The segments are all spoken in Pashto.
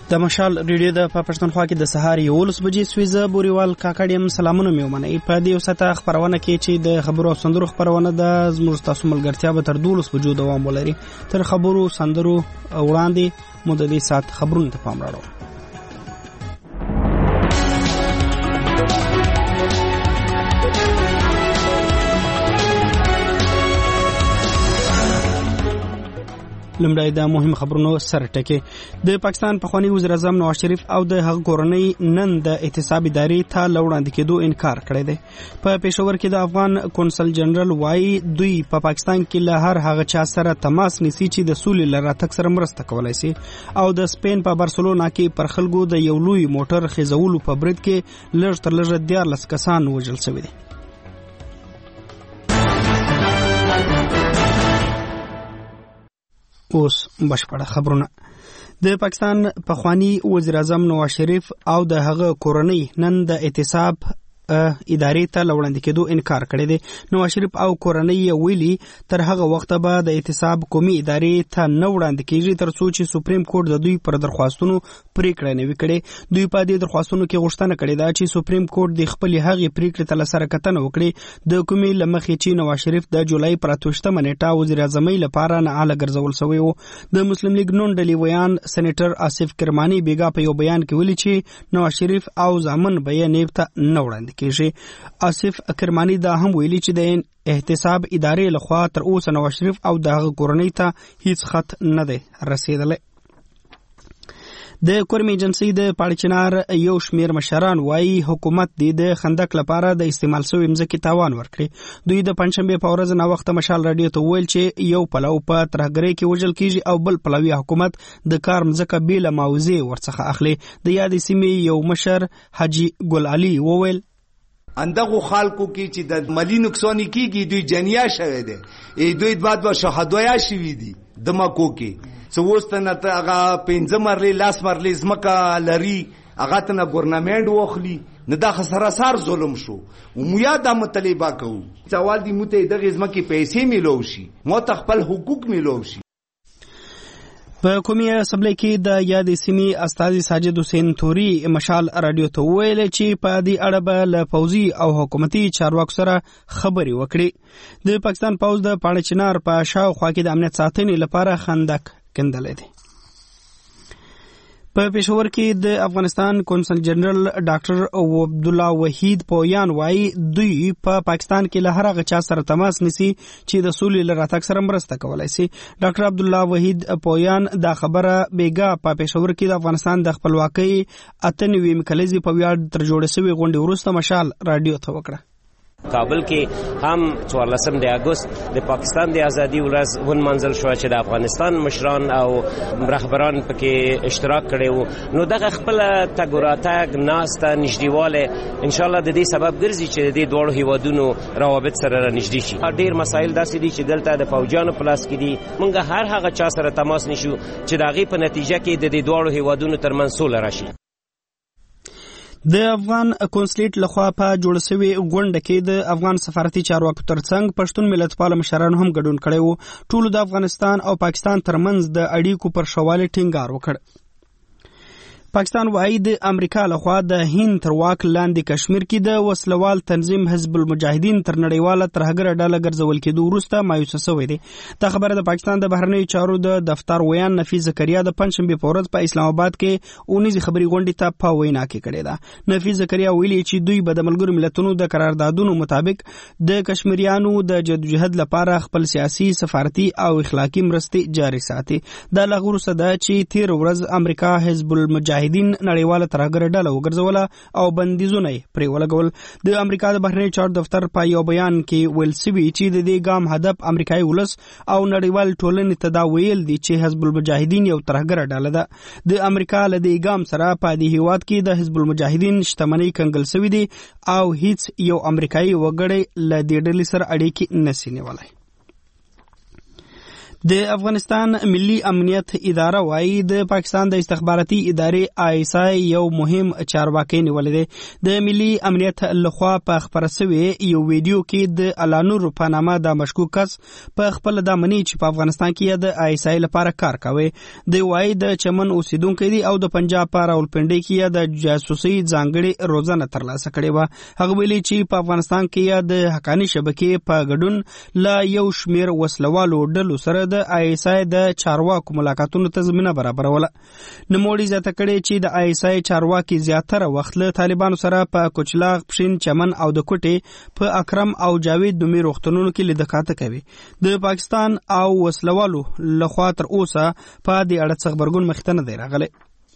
د مشال ریډیو د پښتونخوا کې د سهار 11 بجې سويزه بوريوال کاکړیم سلامونه مې ومنئ. په دې وسته خبرونه کې چې د خبرو او سندرو خبرونه د زموږ تاسو ملګرتیا به تر 12 بجو دوام ولري. تر خبرو سندرو وړاندې مو د دې سات خبرونه ته پام راوړو. لمړی د مهم خبرونو سر ټکي د پاکستان پخوانی وزیر اعظم نواز شریف او د هغه کورنۍ نن د احتساب ادارې ته لوړاندې کېدو انکار کړی دی. په پېښور کې د افغان کونسل جنرال وایي دوی په پاکستان کې له هر هغه چا سره تماس نیسي چې د سولې له راتګ سره مرسته کولای شي. او د سپین په بارسلونا کې پر خلکو د یو لوی موټر خېزولو په برید کې لږ تر لږه 14 کسان وژل شوي دي. اوس بشپړه خبرونه. د پاکستان پخوانی وزیر اعظم نواز شریف او د هغه کورنۍ نن د احتساب ادارې ته لوړاندې کېدو انکار کړی دی. نواز شریف او کورنۍ ویلي تر هغه وخته به د احتساب قومي ادارې ته نه وړاندې کېږي تر څو چې سپریم کورټ د دوی پر درخواستونو پریکړه نه وي کړې. دوی په دې درخواستونو کې غوښتنه کړې ده چې سپریم کورټ د خپلې هغې پریکړې ته له سره کتنه وکړي د کومې له مخې چې نواز شریف د جولای پر 28 نیټه وزیر اعظمۍ لپاره نااهله ګرځول شوی و. د مسلم لیگ نون ډلې ویان سېنیټر آصف کرماني بیګا په یو بیان کې ویلي چې نواز شریف او زامن به یې نیب ته نه وړاندې کېږي. آصف کرماني دا هم ویلي چې د احتساب ادارې لخوا تر اوسه نواز شریف او دغه کورنۍ ته هیڅ خط نه دی رسیدلی. د کورم ایجنسی د پاړچنار یو شمیر مشران وایي حکومت د خندق لپاره د استعمال شوی مځکې تاوان ورکړي. دوی د پنځشنبه په ورځ نه وخت مشال رادیو ته ویل چې یو پلو په ترهګرۍ کې وژل کیږي او بل پلوي حکومت د کار مځکه بیل موضوع ورڅخه اخلي. د یادې سیمې یو مشر حاجی ګل علي وویل اندغه خلکو کې چې د مالی نقصان کیږي دوی جنیا شوه دي دوی بعد به شهادویا شوي دي د مکو کې څوستنه ته هغه 15 مرلې لاس مرلې زمکه لري هغه ته ګورنمنت واخلي نه دا سراسر ظلم شو او مویا د مطالبه کوو سوال دی مته دغه زمکه پیسې ملو شي مو خپل حقوق ملو شي. په کومي اسمبلی کې د یادې سیمې استاذ ساجد حسین توري مشال رادیو ته ویل چې په دې اړه به له پوځي او حکومتي چارواکو سره خبرې وکړي. د پاکستان پوځ د پاړچنار په شاوخوا کې د امنیت ساتنې لپاره خندق کندلې دي. په پېښور کې د افغانستان کونسل جنرال ډاکټر عبد الله وحید پویان وایي دوی په پاکستان کې له هر هغه چا سره تماس نیسي چې د سولې له راتګ سره مرسته کولای شي. ډاکټر عبد الله وحید پویان دا خبره بیګا په پېښور کې د افغانستان د خپلواکۍ 98 کلزې په ویاړ تر جوړ شوی غونډې وروسته مشال رادیو ته وکړه. کابل کې هم 14 اگست د پاکستان د ازادي ورځ ونمنځل شو چې د افغانستان مشران او رهبران پکې اشتراک کړي وو. نو دغه خپل تګوراتګ ناسته نږدېواله ان شاء الله د دې سبب ګرځي چې د دوه هیوادونو روابط سره نږدې شي. ډېر مسایل داسې دي چې دلته د فوجانو پلاس کې دي موږ هر هغه چا سره تماس نشو چې د هغې په نتیجه کې د دوه هیوادونو ترمنځ سوله راشي. د افغان کونسلیټ لخوا په جوړ شوی غونډه کې د افغان سفارتي چارواکو ترڅنګ پښتون ملتپال مشران هم ګډون کړی وو. ټولو د افغانستان او پاکستان ترمنځ د اړیکو پر شوالي ټینګار وکړ. پاکستان وایي د امریکا لخوا د هند تر واک لاندې کشمیر کې د وسلوال تنظیم حزب المجاهدین تر نړیواله ترهګره ډله ګرځول کېدو وروسته مایوسه شوی دی. دا خبره د پاکستان د بهرنیو چارو د دفتر ویان نفیس زکریا د پنځشنبه په ورځ په اسلام آباد کې اونیزې خبري غونډې ته په وینا کې کړې ده. نفیس زکریا ویلي چې دوی به د ملګرو ملتونو د قراردادونو مطابق د کشمیریانو د جدوجہد لپاره خپل سیاسي سفارتي او اخلاقی مرستې جاري ساتي. دا له وروسته ده چې تیر ورځ امریکا حزب المجاهدین نړیواله ترهګره ډله وګرځوله او بندیزونه پرې ولګول. د امریکا د بهرنیو چارو دفتر په یو بیان کې ویل شوي چې د دې ګام هدف امریکایي ولس او نړیوال ټولنې ته دا ویل دي چې حزب المجاهدین یو ترهګره ډله ده. د امریکا له دې ګام سره په دې هیواد کې د حزب المجاهدین شتمنۍ کنګل شوې دي او هیڅ یو امریکایي وګړی له دې ډلې سره اړیکې نشي نیولای. د افغانستان ملي امنیت اداره وايي د پاکستان د استخباراتي ادارې ISI یو مهم چارواکي نیولې ده. د ملي امنیت لخوا په خبره شوی یو ویډیو کې د الانور په نامه د مشکوک کس په خپل د منی چې په افغانستان کې د ISI لپاره کار کوي. د وايي د چمن اوسیدونکو دي او د پنجاب په راولپنډي کې د جاسوسي ځانګړي روزنه ترلاسه کړې و. هغه ویلي چې په افغانستان کې د حقاني شبکې په ګډون لا یو شمیر وسلوالو ډلو سره د ISI د چارواکو ملاقاتونو ته زمينه برابروله. نوموړي زیاته کړې چې د ISI چارواکي زیاتره وخت له طالبانو سره په کوچلاغ، پښین، چمن او د کوټې په اکرم او جاوید نومي روغتونونو کې لیدکاته کوي. د پاکستان او وسلوالو لخوا تر اوسه په دې اړه څه خبرګون مخ ته نه دی راغلی.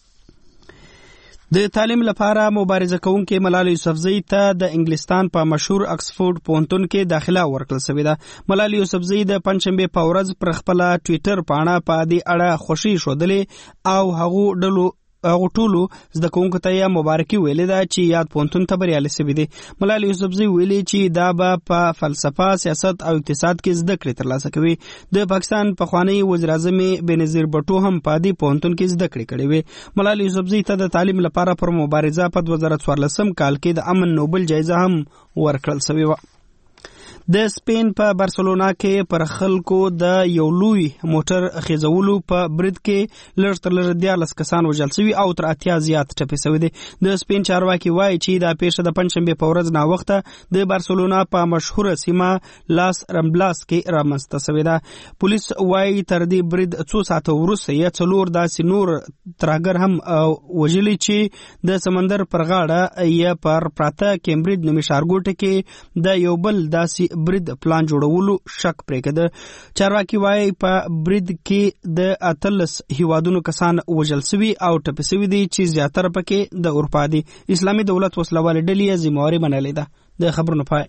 د تعلیم لپاره مبارزه کوونکې ملال یوسفزۍ ته د انګلستان په مشهور اکسفورډ پوهنتون کې داخله ورکړل شوې ده. ملال یوسفزۍ د پنځشنبې په ورځ پر خپل ټویټر پاڼه په دې اړه خوشي ښودلې او هغه ټولو زده کوونکو ته یې مبارکي ویلې ده چې یاد پوهنتون ته بریالي شوي دي. ملال یوسفزۍ ویلي چې دا به په فلسفه، سیاست او اقتصاد کې زده کړې ترلاسه کوي. د پاکستان پخوانی وزیر اعظم بېنظیر بټو هم په دې پوهنتون کې زده کړې کړې وې. ملال یوسفزۍ ته د تعلیم لپاره پر مبارزه په 2014 کال کې د امن نوبل جایزه هم ورکړل شوې وه. د سپین په بارسلونا کې پر خلکو د یو لوی موټر خیزولو په برید کې لږ تر لږه 14 کسان وژل شوي او تر 80 زیات ټپي شوي دي. د سپین چارواکي وایي چې دا پیښه د پنځشنبې په ورځ ناوخته د بارسلونا په مشهوره سیمه لاس رمبلاس کې رامنځته شوې ده. پولیس وایي تر دې برید 2 ساعته وروسته یې 4 داسې نور ترهګر هم وژلي چې د سمندر پر غاړه یې پر پراته کیمبریج نومي ښارګوټه کې د یو بل داسې برید پلان جوړولو شک پرېږده. چارواکي وایي په برید کې د 18 هیوادونو کسان وژل شوي او ټپي شوي دي چې زیاتره پکې د اروپا دي. اسلامي دولت وسلوالې ډلې یې ذمهواري منلې ده. د خبرونو پای.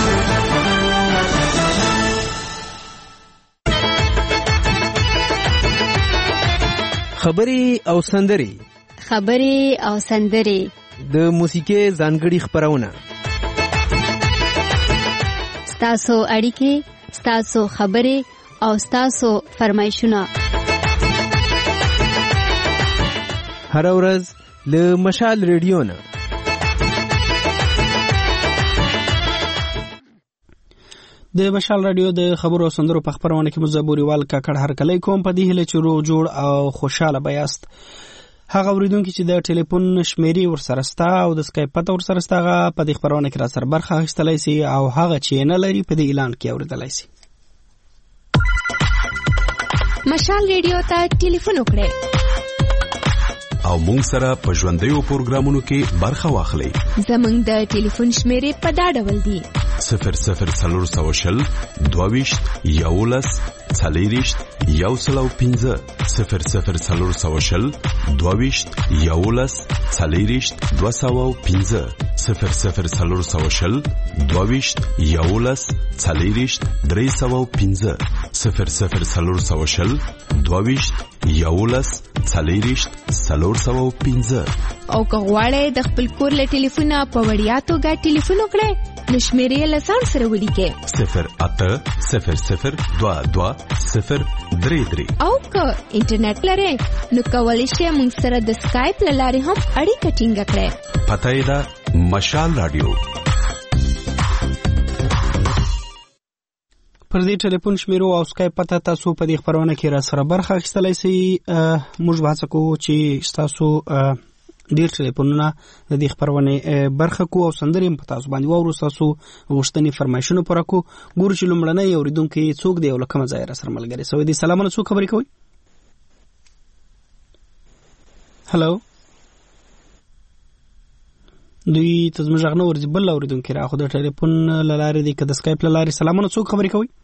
خبرې او سندرې د موسیقي ځانګړي خبرونه، ستاسو اړیکې، ستاسو خبرې او ستاسو فرمایشونه هر ورځ له مشال ریډیو نه. د مشال رادیو د خبرو او سندرو په خبرونه کې مزبوريوال کاکړ هرکلی کوم په دې هله چې روغ جوړ او خوشاله بیاست. هغه اوریدونکو چې د ټلیفون شمیرې ورسره ستا او د سکایپ پته ورسره ستا په دې خبرونه کې را سره برخه اخیستلی سي او هغه چې نه لري په دې اعلان کې اوریدلی سي. مشال ریډیو ته ټلیفون وکړئ او مونږ سره په ژوندیو پروګرامونو کې برخه واخلئ. زمونږ د ټلیفون شمیرې په دا ډول دي: 00 22 11 40 105 00 22 11 40 205 00 22 11 40 305 00 22 11 40 305. او که غواړئ د خپل کور له ټلیفونه په وړیا توګه ټلیفون وکړئ نو شمیرې له ځان سره ولیکئ 0800 22 033. او که انټرنیټ لرئ نو کولی شئ موږ سره د سکایپ له لارې هم اړیکه ټینګه کړئ. پته یې ده مشال رادیو. پر دې ټلیفون شمیرو او سکایپ پته تاسو په دې خبرونه کې را سره برخه اخیستلی سئ. موږ هڅه کوو چې تاسو ډېر ټلیفونونه د دې خبرونې برخه کو او سندرې هم په تاسو باندې واورو، تاسو غوښتنې فرمایشونه پوره کو. ګورو چې لومړنی اورېدونکی څوک دی او له کومه ځایه را سره ملګری سوی دی. سلامونه، څوک خبرې کوئ؟ هلو، دوی ته زموږ غږ نه ورځي. بل اورېدونکی را خو د ټلیفون له لارې دی که د سکایپ له لارې. سلامونه، څوک خبرې کوئ؟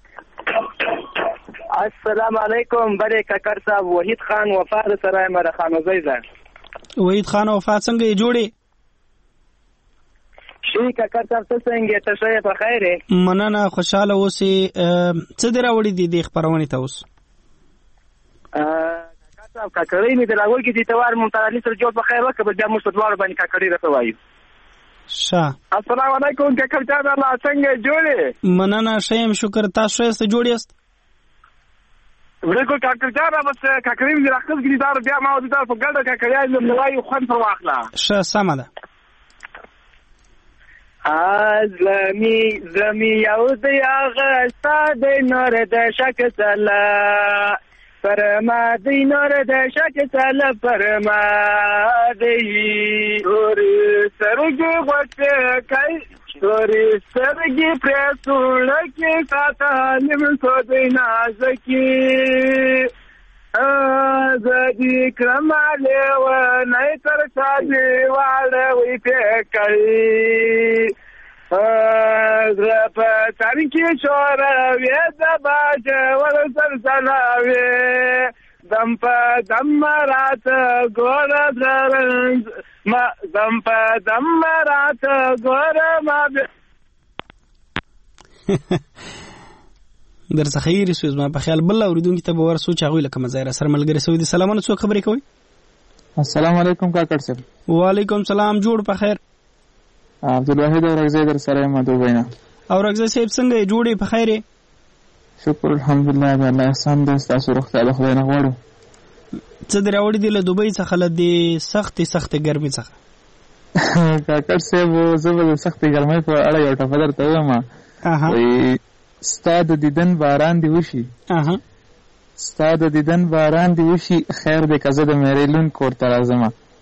السلام علیکم. بری کاکر صاحب، وحید خان وفا د سرای مره خانوزی ده. وحید خان وفا څنګه یې جوړې؟ شي کاکر صاحب، ته څنګه ته ښه په خیر یې؟ مننه، خوشاله اوسې. څه دې راوړي دي دې خپرونې ته اوس؟ کاکر صاحب کاکړۍ مې د راوړي دي ته وار مونږ سره جوړ په خیر وکړه، بیا موږ په دواړو باندې کاکړۍ راته وایو. السلام علیکم کاکر جان، الله څنګه جوړې؟ مننه، ښه یم، شکر. تاسو ښه یاست؟ جوړ یاست؟ بالکل کاکړ جان بس کاکړیم دې راخص کې دار بیا ما د په ګډه کاکړیان نو وایي خوند پر واخلا ش سمه ده زلمی یو د هغه ستا د نور د شک سله فرما د نور د شک سله فرما دی اور سرګي غوته کوي تورې سترګې پرې سوړه کې ساته نیم سو دی نازکي زدي کرماله و نه تر ساده واړه وي پکړي په تاریخي شوره وې د باج ور سلسلاوي دم په دم رات ګور درنګ ما دم په دم رات ګور ما در څخه یې رسوي زما په خیال بل اوریدونکو ته به ور سوچ هغه لکه مزایره سره ملګری سوي دي سلامونه څوک خبرې کوي السلام علیکم کاکړ صاحب وعلیکم سلام جوړ په خیر عبدالواحد اورغزی در سره ما دوبینا اورغزی صاحب څنګه جوړې په خیر شکر الحمدلله الله احسان دې تاسو روغتیا د خدای نه غواړو څه دراوړې دي له دوبۍ څخه له دې سخت ګرمۍ څخه کاکړ صاحب زه به سخت ګرمۍ په اړه یو ټپه درته وایم وایي ستا د دیدن باران دی وشي ستا د دیدن باران دی وشي خیر دی که زه د میریلون کور ته راځم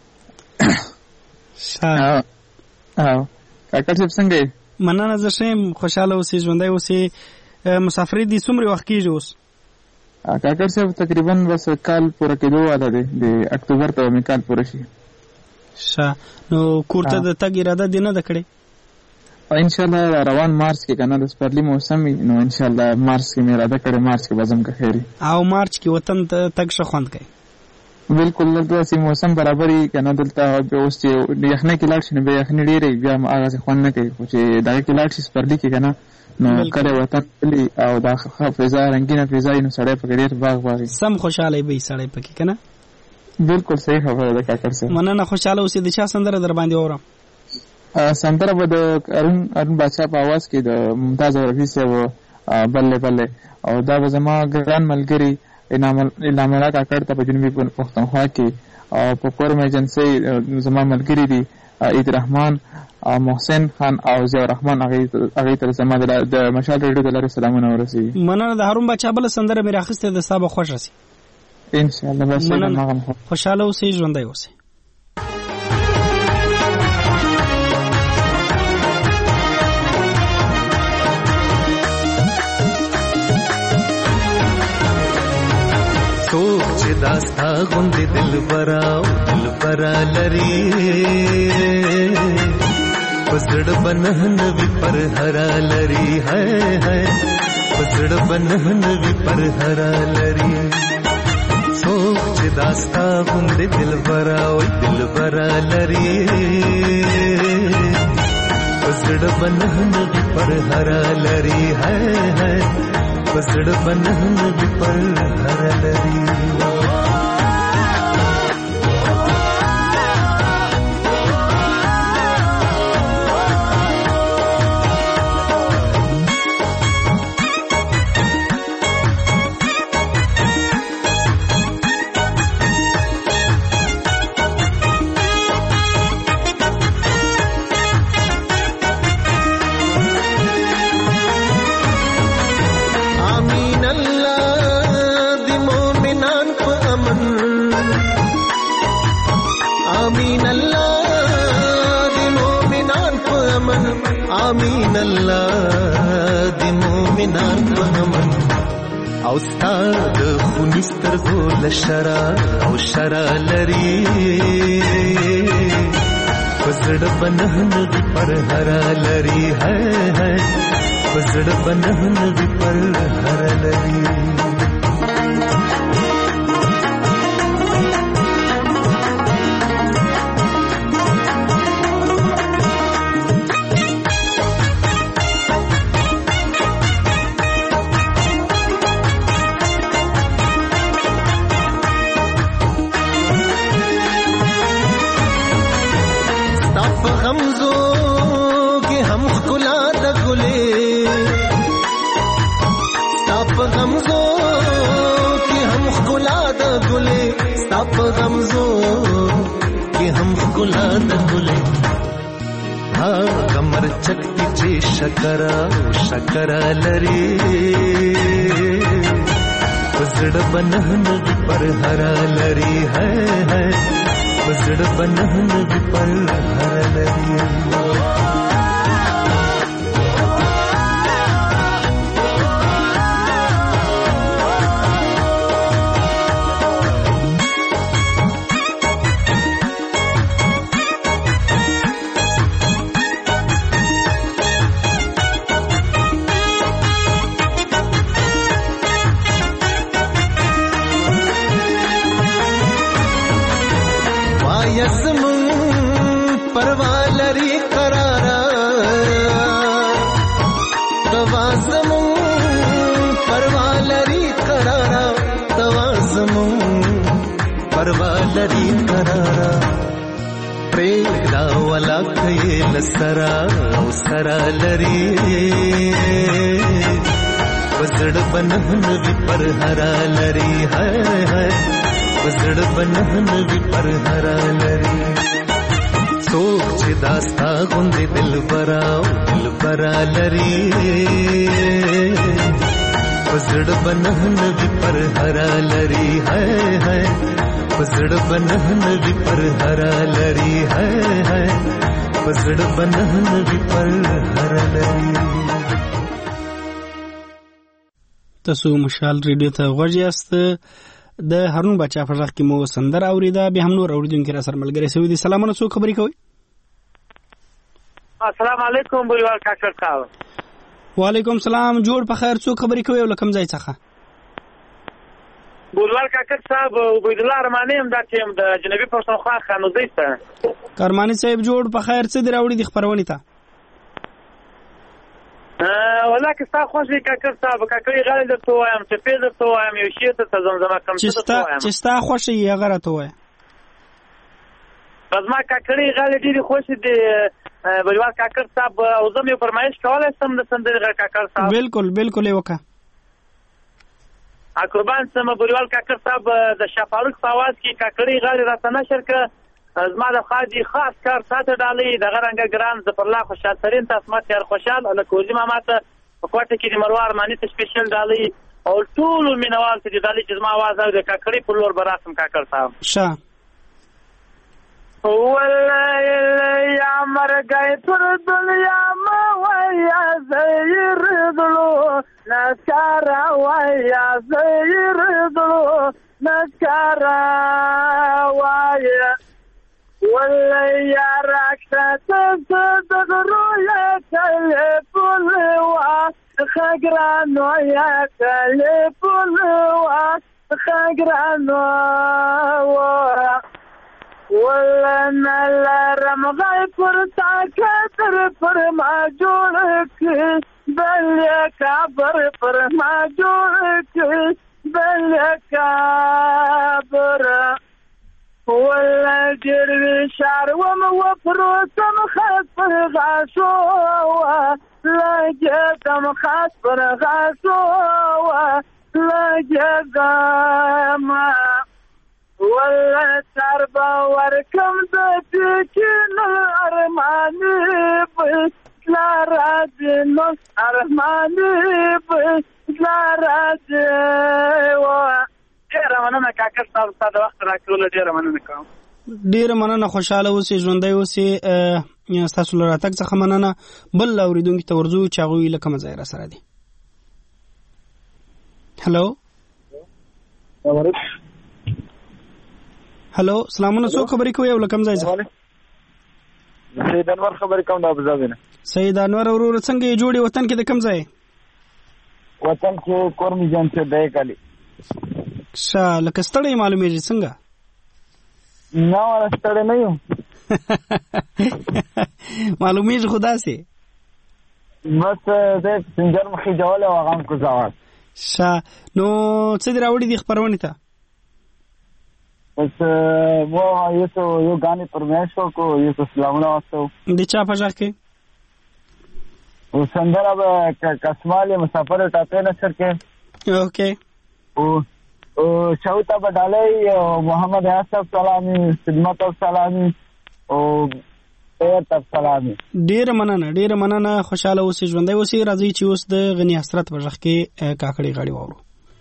کاکړ صاحب څنګه یې مننه زه ښه یم خوشحاله اوسې ژوندی اوسې مسافري دي څومره وخت کېږي اوس کاکړ صاحب تقریبا بس کال پوره کېدو والا دی د اکتوبر ته مې کال پوره شي ښه نو کور ته د تګ اراده دې نه ده کړې انشاءالله روان مارچ کې کنه د سپرلي موسم نو انشاءالله مارچ کې مې اراده کړې مارچ کې بزم که خیري او مارچ کې وطن ته تګ ښه خوند کوي بالکل داسې موسم برابري کنه دلته اوس چې یخنۍ کې لاړ شي نو بیا یخنۍ ډېرې بیا هغسې خوند نه کوي خو چې دغه کې لاړ شي سپرلي کې کنه نو کله وطن تلي او دا فضا رنګینه فضا نو سړی پکې ډېر باغ باغي سم خوشحاله وي سړی پکې کنه بالکل صحیح خبره ده کاکړ صاحب مننه خوشحاله اوسې د چا سندره در باندې اورم سندره به د ارون بادشاه په اواز کې د ممتاز رفیع صاحب بلې بلې او دا به زما ګران ملګري انعام الله کاکړ ته په جنوبي پښتونخوا کې او په کورم ایجنسۍ زما ملګري دي عید رحمان محسن خان او ضیاء الرحمن هغې ته زما د مشال ریډیو د لارې سلامونه ورسوي مننه د هارون بادشاه بله سندره مې راخیستې ده ستا به خوښه سي انشاءالله بس خوشحاله اوسئ ژوندی اوسئ سوچ داستا غوندې دلبرا لري پسړ بنهن وی پر هرا لري ہے پسړ بنهن وی پر هرا لري سوچ داستا غوندې دلبرا لري پسړ بنهن وی پر هرا لري ہے پسړ بنهن وی پر هرا لري آمین الله دی مومنان پهمن او ستاد خونستر گول شرا او شرا لري پسړ بنهن دی پر هرا لري ہے پسړ بنهن دی پر هرا لري ښکلا د ګلې کمر چکتی چې شکره لري پزړه بنهن پر هرا لري ہے پزړه بنهن پر هرا لري परवालरी करारा तवाज़मू परवालरी करारा तवाज़मू परवालरी करारा प्रेदा वाला खेल सरा लरी वजड़ बनहन भी पर हरा लरी है वजड़ बनहन भी पर हरा लरी सोच چې داستا غوندې دل برا لري پزړ بنهن وی پر هرا لري ہے پزړ بنهن وی پر هرا لري ہے پزړ بنهن وی پر هرا لري. تاسو مشال ریډیو ته غوږ یاست. د هارون بچا په ځخ کې مو سندر اوریدا به هم نور اوریدونکو را سره ملګری سوي دي. سلامونه څو خبرې کوي؟ السلام علیکم بولیوال کاکړ صاحب. وعلیکم سلام. جوړ په خیر. څو خبرې کوي او لکم ځای څخه؟ بولیوال کاکړ صاحب عبید الله رحماني هم دا ټیم د جنوبي پښتونخوا خانوزي ته کرمانی صاحب جوړ په خیر. څه دی راوړي د خبرونې ته؟ والله که ستا خوښ وي کاکړ صاحب کاکړي غاړې درته ووایم ټپې درته ووایم یو شعر درته زمزمه کړم چې ستا خوښ یې هغه راته ووایه. زما کاکړي غاړې ډېرې خوښې دي بولیوال کاکړ صاحب او زه مې فرمایش کولی شم د سندرې غږ کاکړ صاحب؟ بالکل یې وکړه. قربان شم بولیوال کاکړ صاحب د شاه فاروق په اواز کې کاکړي غاړې راته نشر کړه. زما د خاجي خاص کار ساته ډالۍ دغه رنګه ګران ظفرالله خوشحال ترین تاسو ما تیار خوشحال الکوزي ماما ته په کوټه کې د مروار مانی ته سپیشل ډالۍ او ټول مینوال ته د ډالۍ چې زما आवाज او د کاکړي په لور براسم کاکړ صاحب شه والله یا مرګای پر دنیا ما ویا زیر دلو نسکارا ویا زیر دلو نسکارا ویا والله یا راکته تدرو یا تلفونوا خګرانو یا تلفونوا خګرانو والله نلرم غای پر تاکتر پر ما جوړ کی بل کابر پر ما جوړ کی بل کابر والله جروي شعر وفروتم خاص غاسوة لجدم خاص غاسوة لجدم والله تربى وركم دتكين الأرماني لا راجي نص أرماني لا راجي ډیره مننه کاکړ صاحب ستا د وخت راکړلو ډیره مننه کوم. ډیره مننه. خوشاله اوسې ژوندی اوسې. ستاسو له راتګ څخه مننه. بل اورېدونکي ته ورځو چې هغوی له کومه ځایه راسره دي. هلو سلامونه. څوک خبرې کوي او له کوم ځای څخه؟ سید انور خبرې کوم د ابوظبي نه. سید انور وروره څنګه یې جوړې وطن کې د کوم ځای؟ وطن کې کورمي جان چې دی کالي ښه لکه ستړی معلومیږي څنګه؟ نه ولا ستړی نه یم معلومیږي خو داسې بس د سنجر مخې جوله او هغه هم کوزاوات. ښه نو څه دې راوړي دي خپرونې ته؟ بس वो ये तो यो गाने परमेश को ये तो सलामना वास्तव د چا په ځخ کې वो संदर अब कस्माल मुसाफिर टाटे नशर के ओके ओ शौता बडाले मोहम्मद यासफ सलामी खिदमत और सलामी او ته سلام. ډیر مننه خوشاله اوسې ژوندۍ اوسې. راځي چې اوس د غنی حسرت په ژغ کې کاکړي غاړي واورو.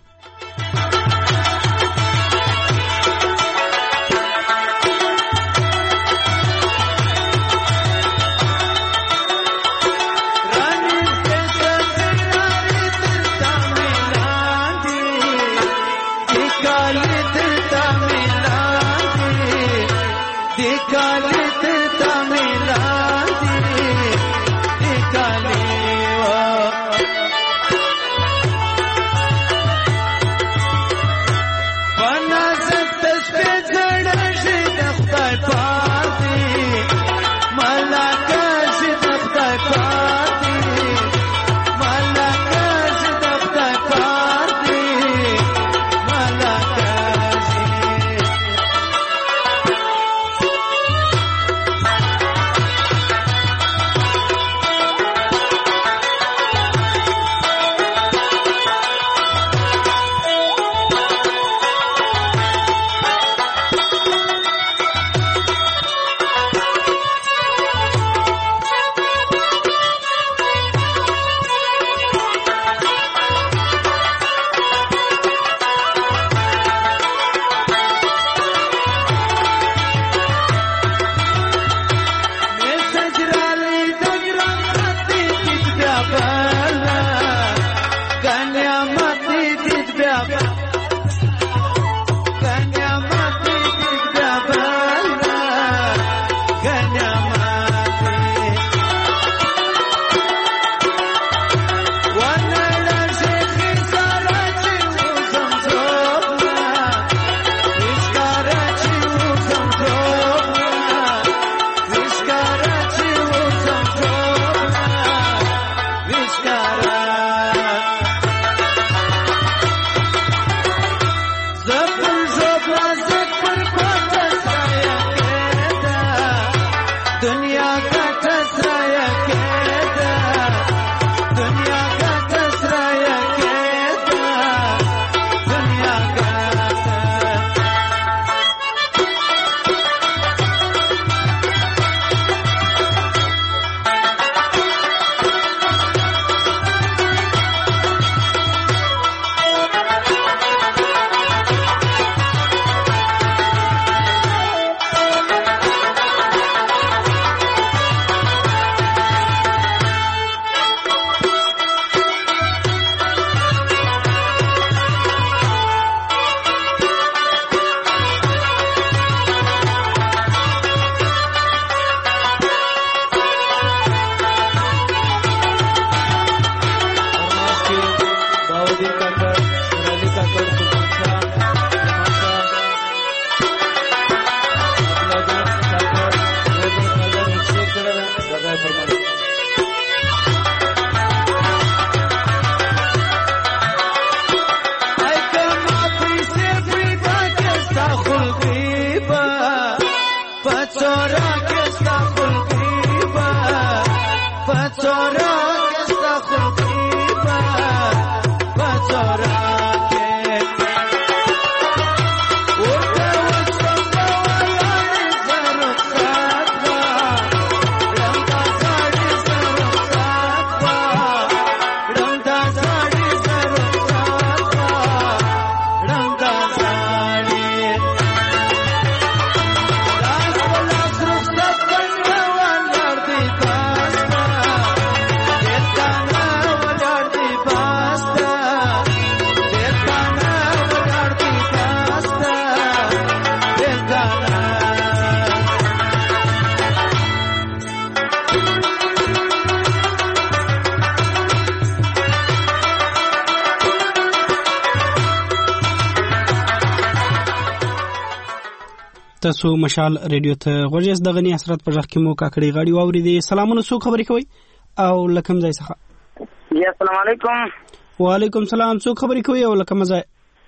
تاسو مشال ریډیو ته غوږیاست. د غنی حسرت په ژغ کې مو کاکړي غاړي واورېدې. سلامونه، څوک خبرې کوي او لکم ځای څخه؟ یا السلام علیکم. وعلیکم سلام. څوک خبرې کوي او لکم ځای؟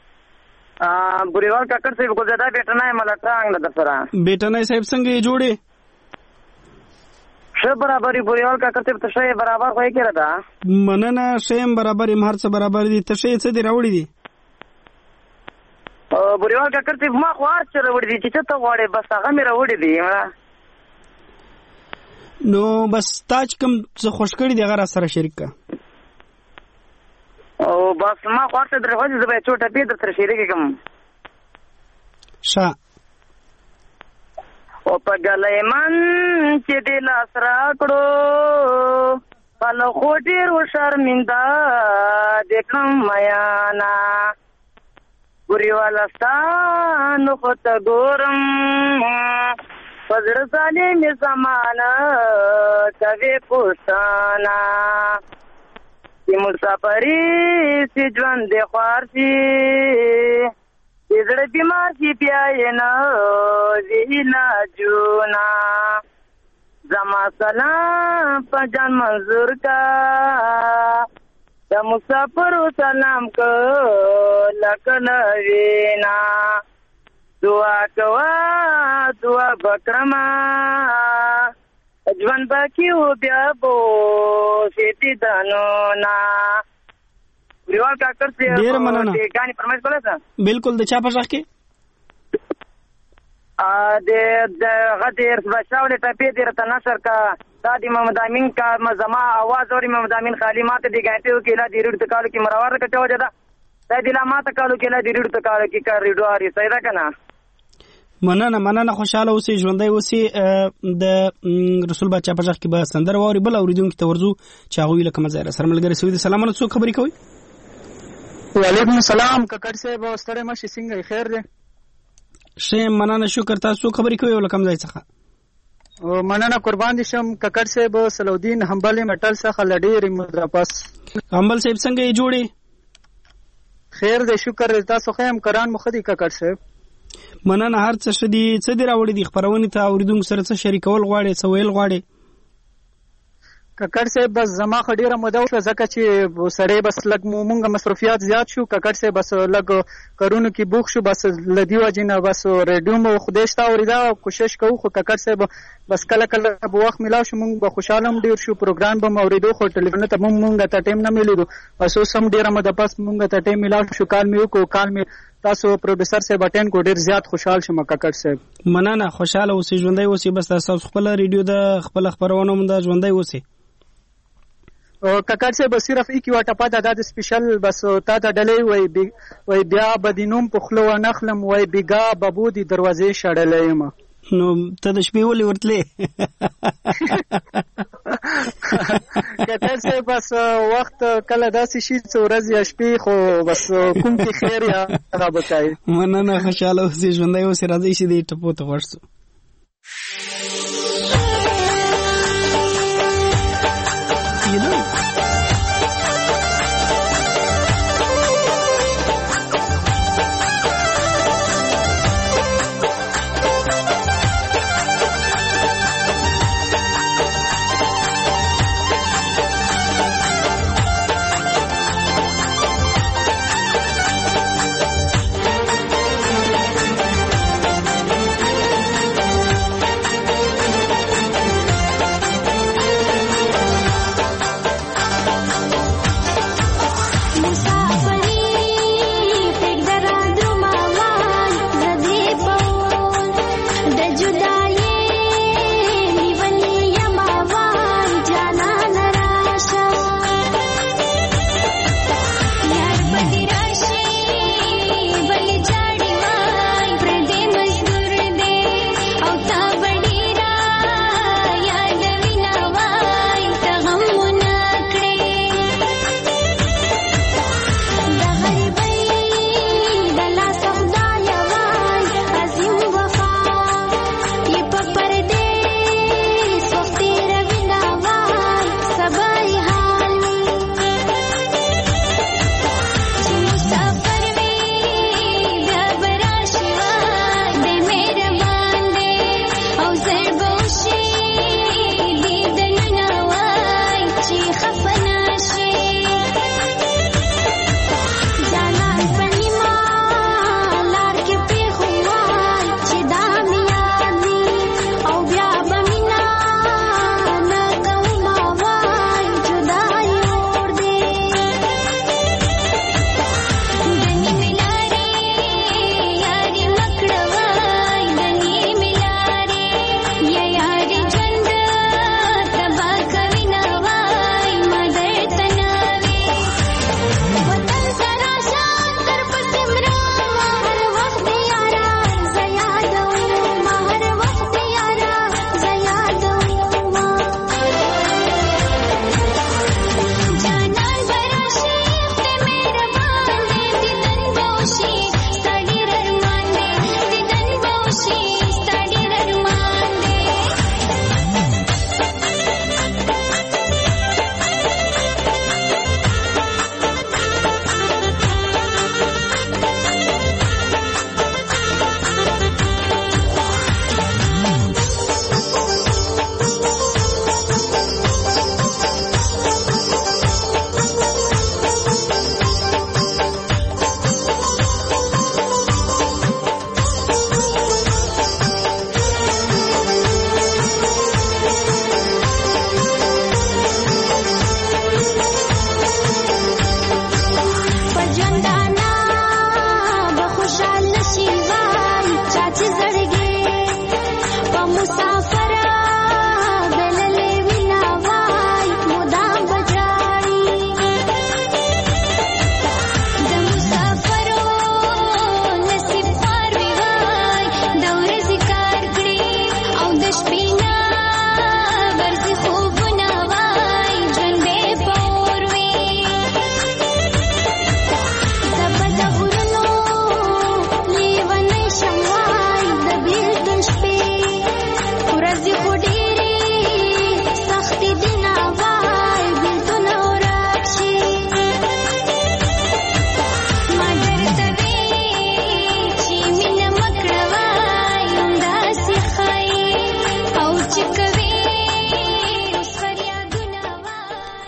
بوریوال کاکړ صاحب ګلزاده بیٹنای ملټانګ د سره. بیٹنای صاحب څنګه یې جوړې؟ شه برابرې بوریوال کاکړ صاحب ته شه برابر خو یې کړه دا. مننه، شیم برابر مهر څه برابر دي. ته شه څه دی راوړې دي؟ بوریوال کاکړ صاحب ما خو هر څه راوړې دي چې ته غواړې، بس هغه مې راوړې دي. نو بس تاج کوم څه خوش کړی دی هغه سره شریک کا او بس ما خاطر درغه دې به چوټه پی در سره شریک کوم شا او په ګلې من چې دې لاس را کړو پل خوټي رو شرمنده دې کوم میانا ګوري ولستان خو ته ګورم پزړ سالي می زمانہ کوي پوښتنه چې مسافري سي ژوند خوار سي زړه بیمار سي بیا یې نه وینا جونا زما سلام په جان منظور کا د مسافر سلام کو لکه وینا دعا کوا دعا بکرما ژوند باقی و بیا بو سیتی دانو نا ریوال کاکر سے ډیر مننه غانی فرمایش کوله سر بالکل د چا په ځخ کې د غدیر بشاول ټپی دیر ته نشر کا دادی محمد امین کا مزما आवाज اور محمد امین خالی ماته دی غایته کیلا دیرډ تکالو کی مراور کټو جدا دلا ماته کالو کیلا دیرډ تکالو کی کار ریډواری سیدا کنا مننه خوشاله اوسې ژوندۍ اوسې د رسول بچا په ځخ کې به سندر ووري بل اوریدونکو ته ورزو چې هغه لکه مزه سره ملګری سوي سلامونه څو خبرې کوي وعلیکم السلام ککړ صاحب ستړی مشه څنګه خیر دی شه مننه شکر تاسو خبرې کوي ولکم ځای څخه مننه قربان دي شم ککړ صاحب سلودین همبل مټل څخه لډېری مدرپس همبل صاحب څنګه یې جوړي خیر دی شکر تاسو خیم کران مخدي ککړ صاحب مننه هر څه شدي څه دی راوړي دي خبرونه ته اوریدونکو سره څه شریکول غواړي څه ویل غواړي ککړ صاحب بس زما خډیره مده شو ځکه چې سړی بس لګ مونږه مصرفيات زیات شو ککړ صاحب بس لګ کارونو کې بوخ شو بس لدی وجنه بس ریډیو مو خودشتا اوریدا کوشش کوو خو ککړ صاحب بس کله به وخت ملاو شو مونږ به خوشاله ډیر شو پروګرام به اوریدو خو ټلیفون ته مونږ ته ټیم نه ملیدو بس اوس هم ډیره مده پس مونږ ته ټیم ملاو شو کال می تاسو پروډوسر صاحب اٹین کو ډیر زیات خوشحال شم ککړ صاحب مننه خوشاله اوسې ژوندۍ اوسې بس تاسو خپل ریډیو د خپل خبرونه مونږ ژوندۍ اوسې ککړ صاحب صرف ایکی واټه پاده د سپیشل بس تا ته ډلې وای بیا بدینوم په خلو نخلم وای بیګا بابو دی دروازې شړلې ما نو ته د شپې ولې ورتلې ککړ صاحب بس وخت کله داسې شي چې ورځ یا شپې خو بس کوم کې خیر یا خراب کوي مننه خوشاله اوسې ژوندۍ اوسې راځي چې دې ټپو ته ورسو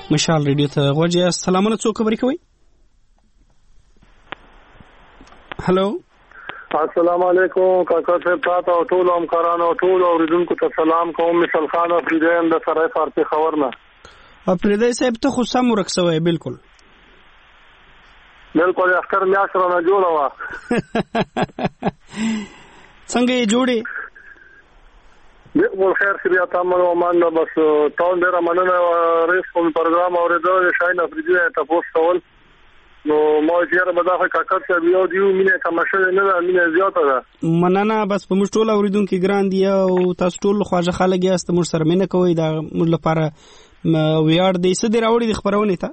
مشال ریډیو ته غوږی یاست. سلامونه، څوک خبرې کوي؟ هلو، السلام علیکم کاکا صاحب، تاسو او ټول همکارانو او ټول اوریدونکو ته سلام کوم. مشال خان افریدی هم د سرای فارسی خبرنه. افریدی صاحب ته خو سم ورک سوی. بالکل اختر میاشت را نه جوړه وه. څنګه یې جوړې؟ بالکل خیر خیریت امن و امان. بس ټول ډېره مننه. ریس کوم پروګرام اورېدل شاهین افریدي تاسو کول نو ما چیرې به دا کاکړ صاحب یو دیو مینه کوم شوی نه ده، مینه زیاته ده. مننه. بس په موږ ټول اوریدونکو ګران دی او تاسو ټول خواږه خلک یاست، موږ سره مینه کوئ. دا موږ لپاره ویاړ دی. څه دی راوړي د خبرونه ته؟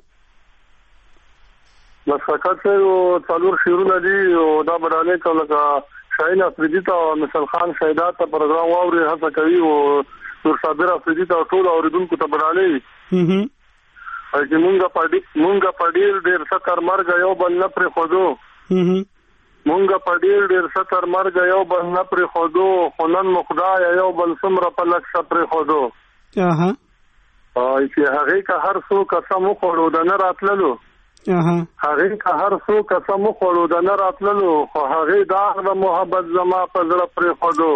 بس کاکړ صاحب څلور شیرونه دي او دا بدانې کوم لکه شاهین افریدي ته او مشال خان شهیدات ته پروګرام واوري هڅه کوي او نور صابر افریدي ته ټول اوریدونکو ته بدانې چې مونږه پډیر ډیر ستر مرګ یو بل نه پرې خودو. مونږه پډیر ډیر ستر مرګ یو بل نه پرې خودو، خنن مخدای یو بل سمره په لک سپرې خودو. چې هغه که هر څو قسم خوړو د نه راتللو، هغه که هر څو قسم خوړو د نه راتللو، خو هغه داغ د محبت زما په زړه پرې خودو.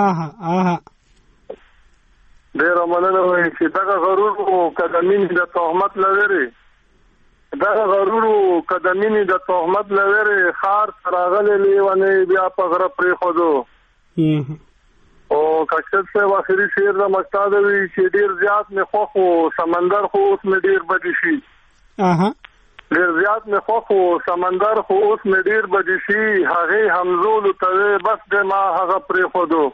ډېر مننه وایي چې دغه غرور قدمین د تهمت لوري، دغه غرور قدمین د تهمت لوري، خار راغلي لیونه بیا په غره پرې خودو. او کاکړ صاحب اخري شعر د مقصد وی چې ډېر زیات مې خوخو سمندر خو اوس مې ډېر بدی شي. ډېر زیات مې خوخو سمندر خو اوس مې ډېر بدی شي، هغه همزول ته بس د ما هغه پرې خودو.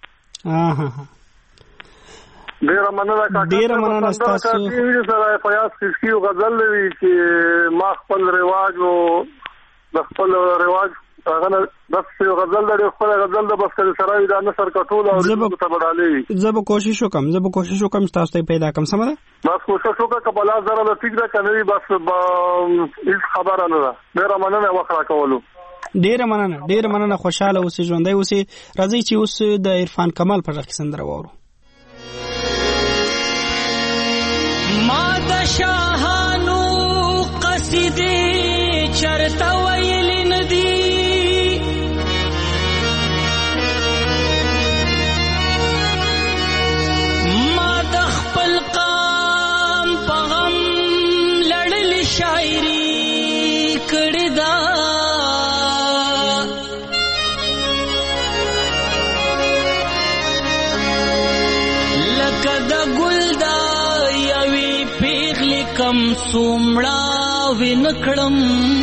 ډیره مننه کاکا. ډیره مننه تاسو. سره فیاض خشکی غزل لري چې ما خپل رواج او د خپل رواج هغه بس غزل لري، خپل غزل د بس کړي سره دا نثر کټول او ته بدالي. زه به کوشش وکم تاسو ته پیدا کوم. سم ده؟ بس کوشش وکړه کبلا زره د ټیک ده کني بس هیڅ خبره نه ده. ډیره مننه وخت راکولو. ډیره مننه. خوشاله اوسې، ژوندۍ اوسې. راځي چې اوس د عرفان کمال په ځخ سندره وورو. ما د شاهانو قصیدې چرته ویلې ندي، ما د خپل قام په غم لړلې شاعري کړې ده، لکه د ګل کم سومړه وینکړم،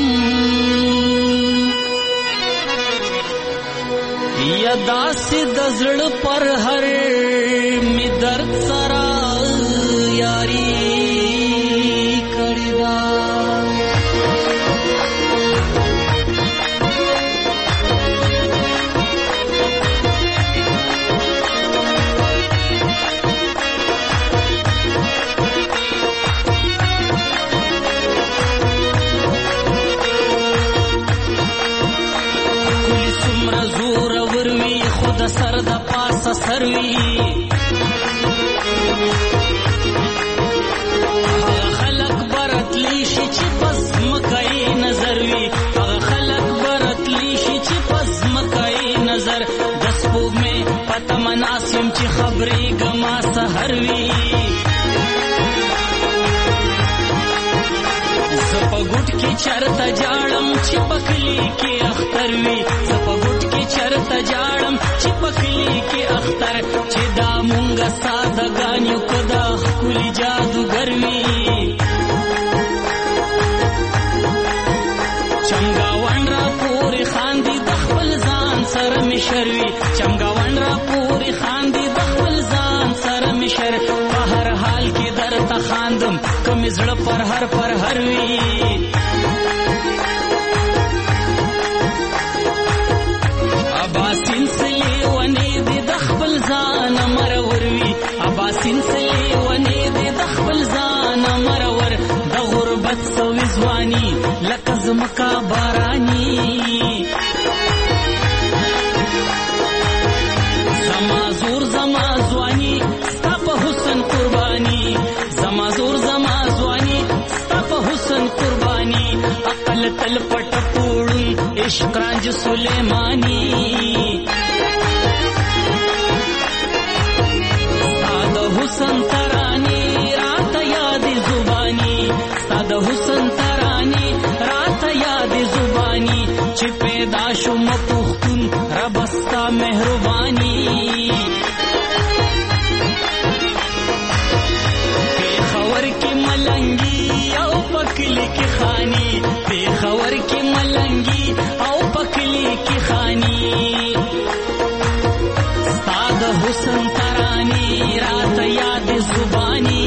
یا داسې د زړه پر هر می درد سره یاري کړې ده. د سر د پاسه سروي خلق برتلی شي چې پس مکای نظر وي، هغه خلق برتلی شي چې پس مکای نظر. د سپوږمۍ پته مناسم چې خبرې ګما سحر وي، زه په ګوټ کې چرته جاړم چې پکلی کې اختر وي، زه په ګوټ کې چرته جاړم چې پکلی کې اختر، چې دا مونږه سادهګان یو که دا ښکلي جادوګر وي. چمګاون را پورې خاندي د خپل ځان سره مې شر وي، چمګاون را پورې خاندي د خپل ځان سره مې شر، په هر حال کې درته خاندم که مې زړه پر هر وي. اباسین سلی ونې دې د خپل ځان مرور وي، اباسین سلی ونې دې د خپل ځان مرور، د غربت سوي ځواني لکه زمکا باراني. زما زور زما ځواني ستا په حسن قرباني، زما زور زما ځواني تل پټ پوړون عشق رانج سلیمانی ساد حسن ترانی رات یاد زبانی ساد حسن ترانی رات یاد زبانی چې پیدا شوم پختون ربستا مهربانی پیښور کې ملنګي او پکلی کې خانی پیښور کې ملنګي او پکلی کې خانی ساد حسن ترانی رات یاد زبانی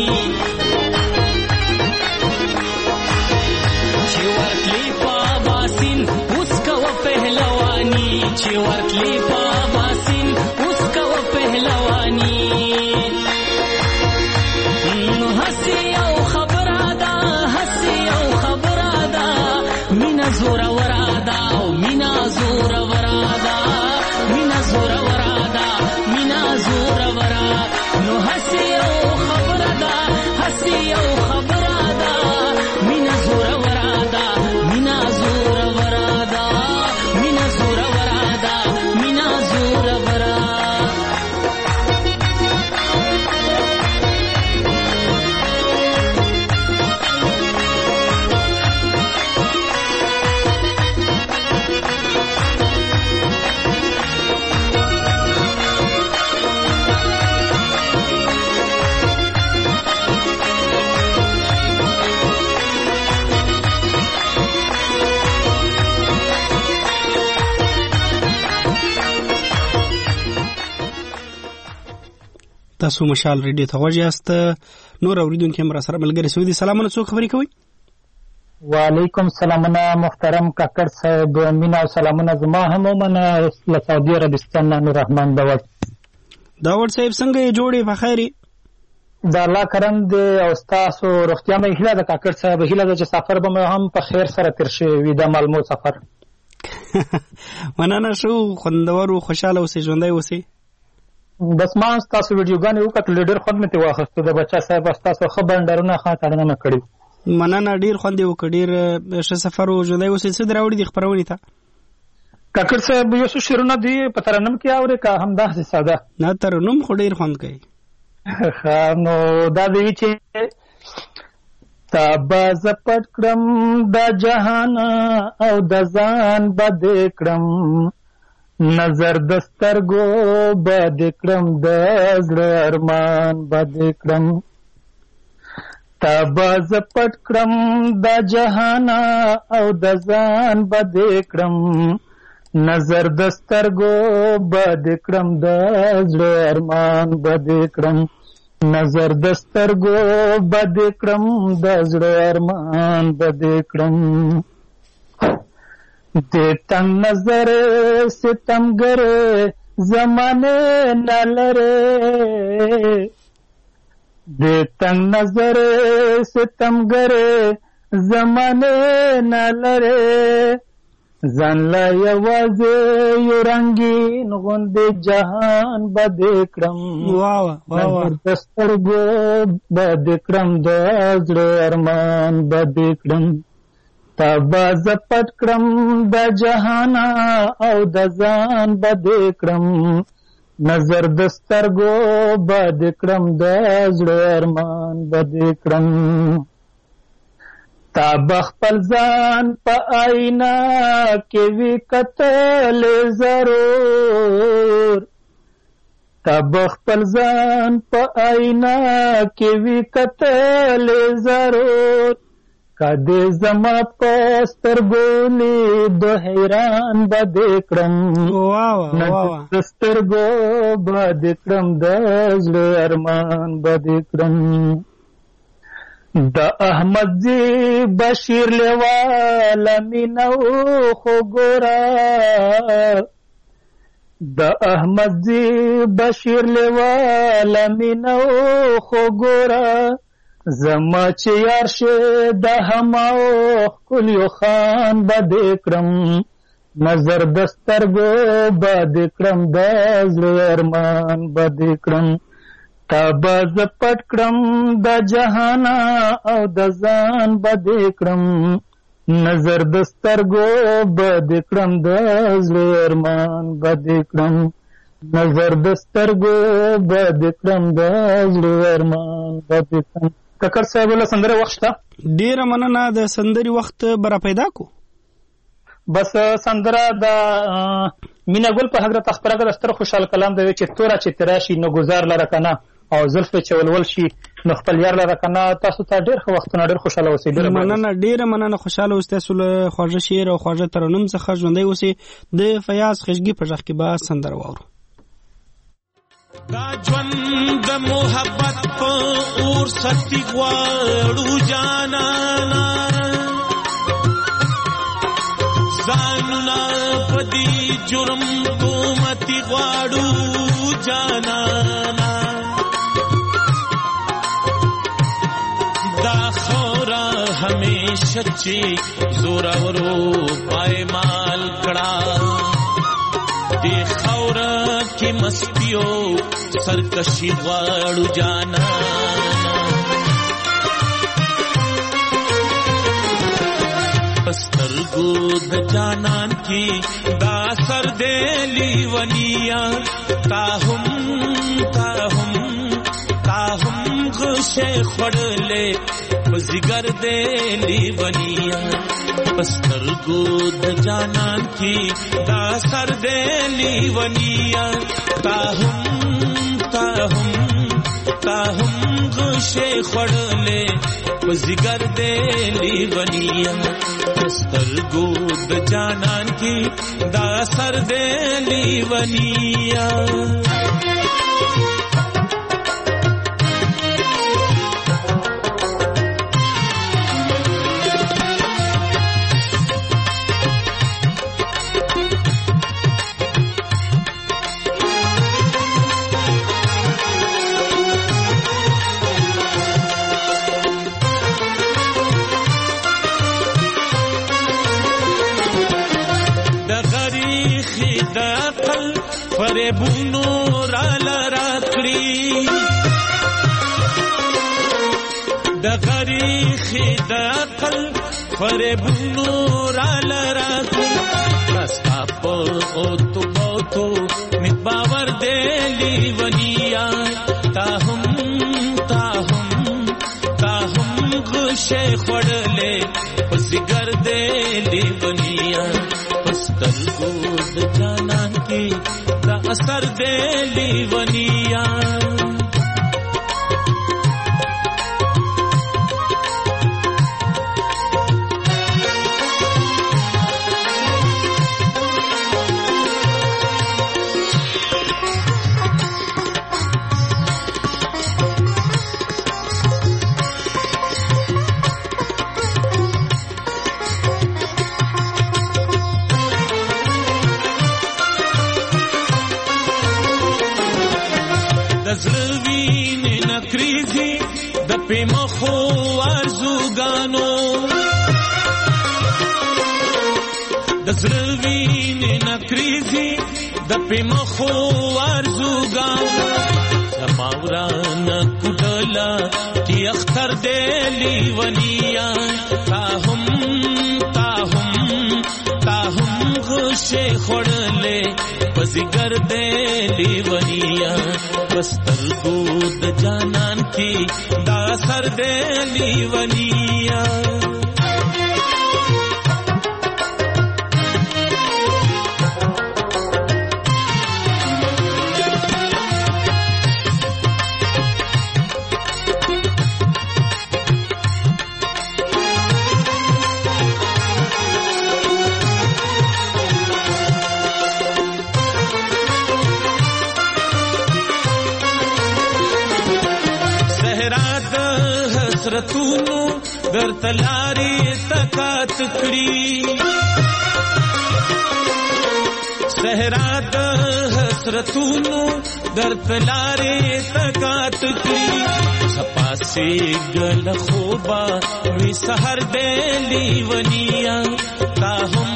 چې ورتلی پاباسین اوس کو پهلوانی چې ورتلی پاباسین اوس کو پهلوانی نو هسي او خبره ده هسي او خبره ده مینا زور ورادا او مینا زور ورادا مینا زور ورادا مینا زور ورا نو هسي او خبره ده هسي او خبره ده مینا زور ورادا مینا زور ورادا مینا زور ورادا مینا زور ورا تاسو مشال ریډیو ته غوږ یاست. نور اوریدونکو هم را سره ملګری سوي دي. سلامونه، څوک خبرې کوي؟ وعلیکم سلامونه محترم کاکړ صاحب، مینا او سلامونه زما هم ومنه له سعودي عربستان نه. نور رحمان داوود صاحب څنګه یې جوړې په خیرې؟ د الله کرم دی او ستاسو روغتیا مې هیله ده کاکړ صاحب، هیله ده چې سفر به مې هم په خیر سره تېر شي وي، د مالمو سفر. مننه، شو خوندور و خوشحاله اوسئ، ژوندی اوسئ. بس ما ستاسو ویډیوګانې وکتلې، ډېر خوند مې ترې واخیستو. د بچه صاحب ستاسو ښه بنډارونه ښه تړنه مې کړي. مننه، ډېر خوند یې وکړ، ډېر ښه سفر و، ژوندی اوسئ. څه دې راوړي دي خپرونې ته؟ کاکړ صاحب یو څه شعرونه دي په ترنم کې اورې که همداسې ساده؟ نه، ترنم خو ډېر خوند کوي. ښه، نو دا دی چې تا به زه پټ کړم دا جهان او د ځان به دې کړم، نظر د سترګو به دې کړم، د زړه ارمان به دې کړم. تا به زه پټ کړم دا جهان او د ځان به دې کړم، نظر د سترګو به دې کړم، د زړه ارمان به دې کړم، نظر د سترګو به دې کړم، د زړه ارمان به دې کړم. دې تنگ نظر ستمګر زمانه نه لرې، دې تنگ نظر ستمګر زمانه نه لرې، ځان لا یوازې یو رنګین غوندې جهان به دې کړم، نظر د سترګو به دې کړم، د زړه ارمان به دې کړم. تا به زه پټ کړم دا جهان او د ځان به دې کړم، نظر د سترګو به دې کړم، د زړه ارمان به دې کړم. تا به خپل ځان په آینه کې وي کتلی ضرور، تا به خپل ځان په آینه کې وي کتلی ضرور، که دې زما په سترګو لیدو حیران به دې کړم، نظر د سترګو به دې کړم، د زړه ارمان به دې کړم. د احمد زی بشیر لیواله مینه خو ګوره، د احمد زی بشیر لیواله مینه خو ګوره، زما چې یار شي د هماو ښکلیو خان به دې کړم، نظر د سترګو به دې کړم، د زړه ارمان به دې کړم. تا به زه پټ کړم د جهان او د ځان به دې کړم، نظر د سترګو بد کړم د زړه ارمان بد کړم نظر د سترګو بد کړم د زړه ارمان بد کړم. ککړ صاحب له سندره وخت شته؟ ډیره مننه. د سندري وخت برا پیدا کو بس سندره د مینا ګل په حضرت خبره د ستر خوشحال کلام دی چې تورا چې تراشي نو گزار لره کنه او زلف چې ولول شي نو خپل یار لره کنه. تاسو ته ډیر ښه وختونه ډیر خوشاله اوسئ. ډیر مننه. ډیره مننه. خوشاله اوسئ. تاسو له خواږه شعر او خواږه ترنم څخه ژوندۍ اوسئ. د فیاض خشګي په ژغ کې به سندره واورو. دا ژوند د محبت په اور سختي غواړو جانانا ځانونه په دې جرم کومتي غواړو جانانا دا خورا همیشه چې زورورو پایمال کړه دې خورا کې مستیو سرکشي غواړو جانا سترګو د جانان کې دا سر دې لیونیا تاهم غشه خړلې بزګر دې لیونیا سترګو د جانان کې دا سر دې لیونیا تاهم غشه خړلې بزګر دې لیونیا سترګو د جانان کې دا سر دې لیونیا فریبونو را لرا کړی د غریخي د عقل فریبونو را لرا کړی راستا په او تو می باور دې لیونیا تاهم غشه خړلې پسګر دې لیونیا پستلګو د جانان کې اثر دے لیونیا په مخو ارزوګانو د زړوین نکریزي د په مخو ارزوګانو سماوران کډلا کی اختر دې لیونیا تاهم غشه خړلې بزګر دې لیونیا بسترګو د جانان کی دا سر دې لیونیا حسرتونو در تلاری تکات کړی صحرا د حسرتونو در تلاری تکات کړی سپاسې ګل خوبا وی سحر دې لیونیا تاهم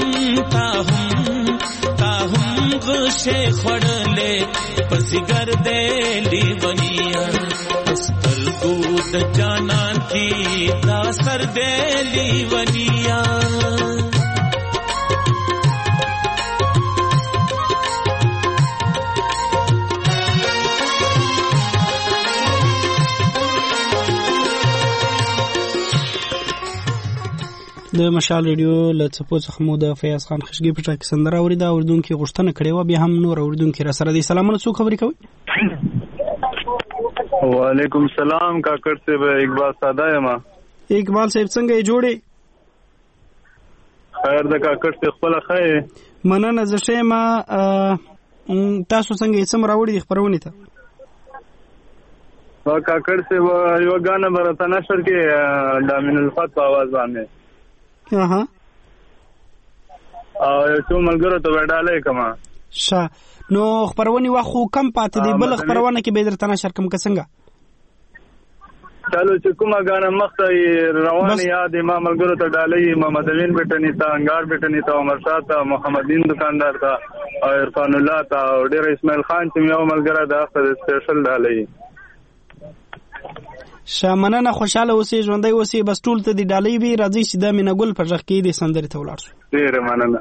غشه خړلې پسګر دې لیونیا خلقو د جانان کی دا سر دیلی ونیا د مشال ریډیو له څپو څخه مو د فیاض خان خشګي په ټاکي سندره اوریدا اوردونکو غوښتنه کړې و بیا هم نور اوردونکو را سره دي سلامونه څو خبرې کوي وعلیکم السلام کاکړ صاحب اقبال ساده یم اقبال صاحب څنګه یې جوړې خیر د کاکړ صاحب خپل خیر مننه زه ښه ما تاسو څنګه یې سم راوړي خبرونه ته کاکړ صاحب یو غانا برته نشر کې د من الفت په आवाज باندې او څو ملګرو ته وډاله کما ښه نو خبرونه واخو کم پاتې دی بل خبرونه کې به درته نشر کوم څنګه چلو چې کومه غانا مخته روان یاد ما ملګرو ته ډالې محمد امین بټنی تا انګار بټنی تا عمر شاه تا محمدین دکاندار تا او عرفان الله تا او ډیر اسماعیل خان چې یو ملګری د اخر سپیشل ډالې شامنه خوشاله اوسې ژوندۍ اوسې بس ټول ته دی ډالۍ وی راځي چې د مینګل پر ځخ کې د سندرې ته ولاړ شو ډیر مننه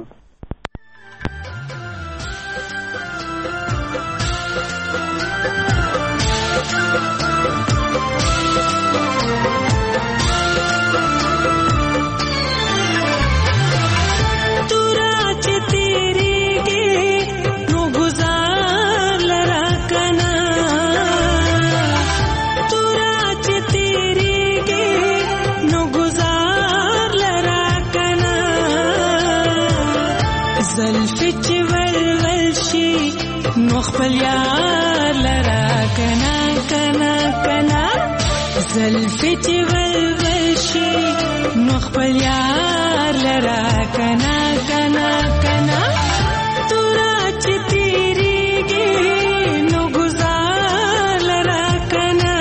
خپل یار لرا کنا کنا کنا زلفی چې ولول شي نو خپل یار لرا کنا کنا کنا تورا چې تیریږي نو گزار لرا کنا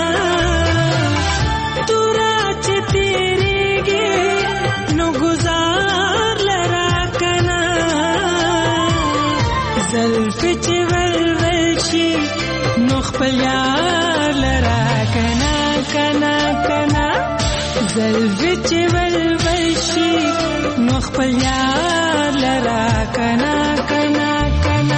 تورا چې تیریږي نو گزار لرا کنا زلفی چې نو خپل یار لرا کنا کنا کنا زلفی چې ولول شي نو خپل یار لرا کنا کنا کنا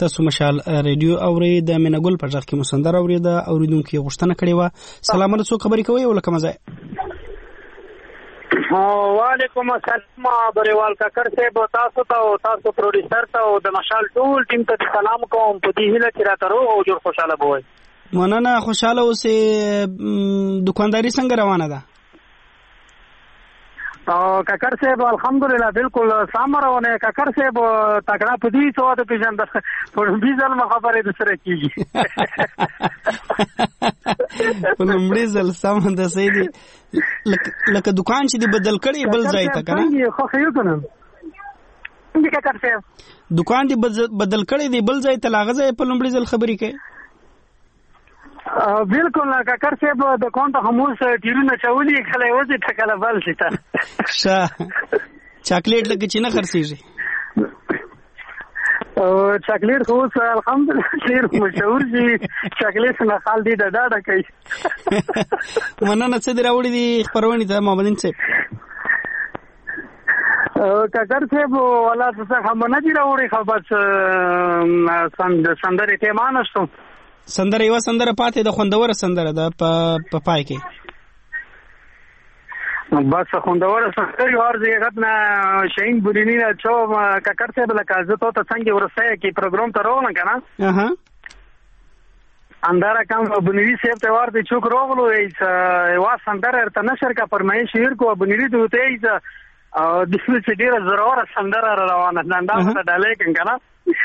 تاسو مشال ریډیو اوري د مینګل په ځخ کې مسندر اوري د اوریدونکو غوښتنه کړې و. سلام علیکم، خبرې کوي ولکه مزه. وعلیکم السلام بریوال کاکر صاحب، تاسو ته او تاسو پروډوسر ته او د مشال ټول ټیم ته سلام کوم په دې هیله چې راته روغ او جوړ خوشاله بوي. مننه، خوشاله اوسې. دکانداري څنګه روانه ده؟ کاکر صاحب الحمدلله بالکل سم روانه. کاکر صاحب تکړه په دې څه د پیژند په بیزل خبرې د سره کیږي. په لمړي ځل سم د سیدی لکه دکان چې دی بدل کړي بل ځای ته کنه. خو خیر کنه دې کاکر صاحب دکان دی بدل کړي دی بل ځای ته لاغه په لمړي ځل خبرې کوي. بالکل کاکر صاحب د کون ته هموس ټیرونه چولي کله وځي ټکله بل شي ته چاکلیټ لکه چې نه خرڅيږي. چاکلیټ خو الحمدلله ډیر مشهور دي. چاکلیټ نه خال دي ډاډه کوي. مننه چې دراوړي دي خبرونه ته محمدین صاحب. کاکر صاحب ولا څه هم نه دي راوړي خو بس سندره ته مانستو سندره یو سندره پاتې د خوندوره سندره ده په پای کې بس خوندوره سندره ورځي غتنه شین بورینی چو کاکر صاحب لکه زه ته څنګه ورسې کې پروګرام ته روانه کنه. اندارا کام بنوی صاحب ته ورته چوک روغلو ایس وا سندره ته نشر کا فرمایش شیر کو بنوی ته ته ایس او د څه ډیره ضروره سندره روانه نندا ته ډالې کنه.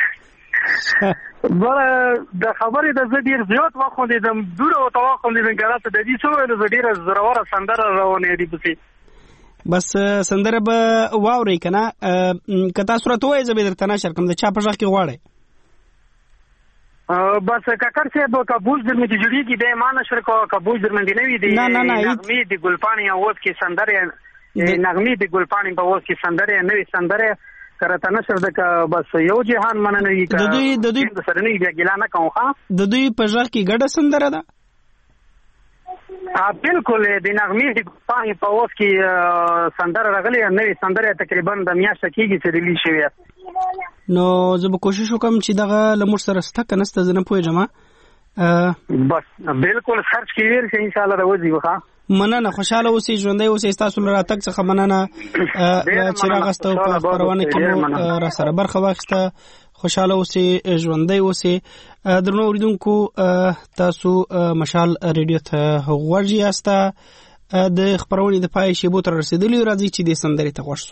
بل د خبرې د زړه زیات وخت دې د دوره او توخت دې ګرات د دې څو د ډیره ضروره سندره روانه دي پسې بس سندره به واوري کنه. کته صورت وای زبې درته نشر کوم د چا په ځخ کې غواړي. بس کاکر صاحب کابوج در مې جوړی کې د ایمان نشر کو کابوج در مې نه وی دي نغمې د ګلپانی اوس کې سندره نغمې د ګلپانی په اوس کې سندره نوې سندره کرته نشر د بس یو جهان مننه یې کړه. د دوی سره نه دی ګلانه کوم ها د دوی په ځخ کې ګډه سندره ده. بالکل د نغمې د پای په اوس کې سندره راغلي نوې سندره تقریبا د میاشتې کېږي چې ریلیز شوی. نو زه به کوشش وکم چې دغه لمر سره ستک نسته زنه پوهیږم. بس بالکل سرچ کیږي ان شاء الله راوځي وخا. مننه، خوشاله اوسئ، ژوندۍ اوسئ. تاسو لپاره تک څخه مننه چې راغستو په خبرونه کې را سره برخه واخیسته. خوشاله اوسئ، ژوندۍ اوسئ. درنو اوریدونکو تاسو مشال ریډیو ته غوږ یاست. د خبرونه د پای شیبو تر رسیدلی راځي چې د سندرې ته غوښ شو.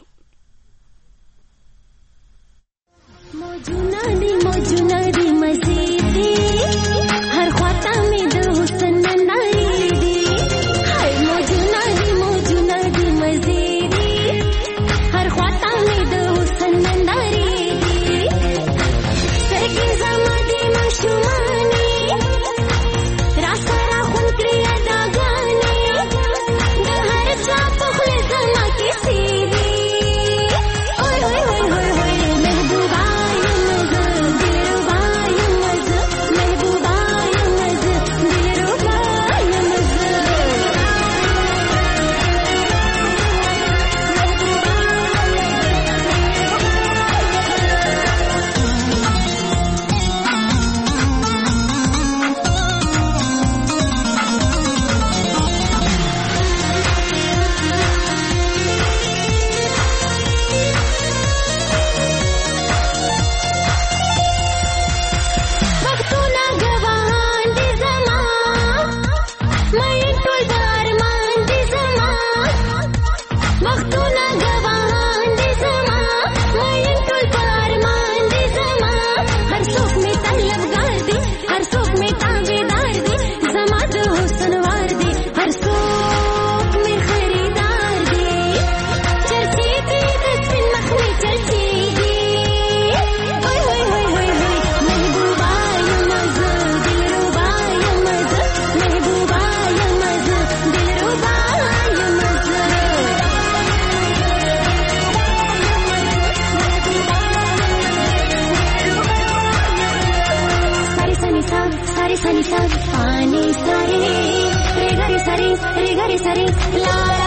Sari, sari, sari, sari, sari, sari, sari, sari, sari,